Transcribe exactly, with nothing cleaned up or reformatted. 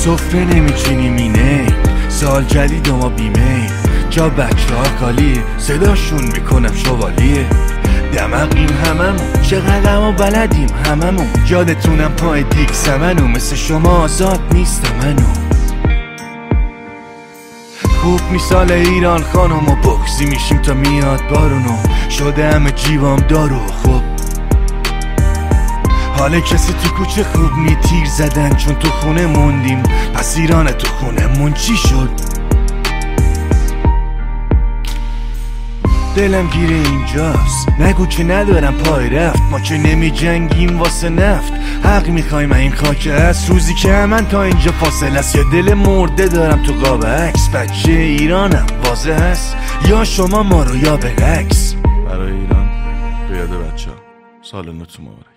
سفره نمیچینیم اینه سال جدید و ما بیمه جا بچه ها خالیه صداشون میکنم شوالیه دمقیم هممون چقدر ما بلدیم هممون یادتونم پای دیک سمنو مثل شما آزاد نیست منو خوب میسال ایران خانم و بغضی میشیم تا میاد بارونو شده همه جیوام دارو خوب حالا کسی تو کوچه خوب نی تیر زدن چون تو خونه موندیم پس ایران تو خونه مون چی شد دلم گیره اینجاست نگو که ندارم پای رفت ما که نمی جنگیم واسه نفت حق میخوایم این خاک هست روزی که من تا اینجا فاصله است یا دل مرده دارم تو قاب عکس بچه ایرانم واضح هست یا شما ما رو یا برعکس برای ایران به یاد بچه ها سال نوتون مبارک.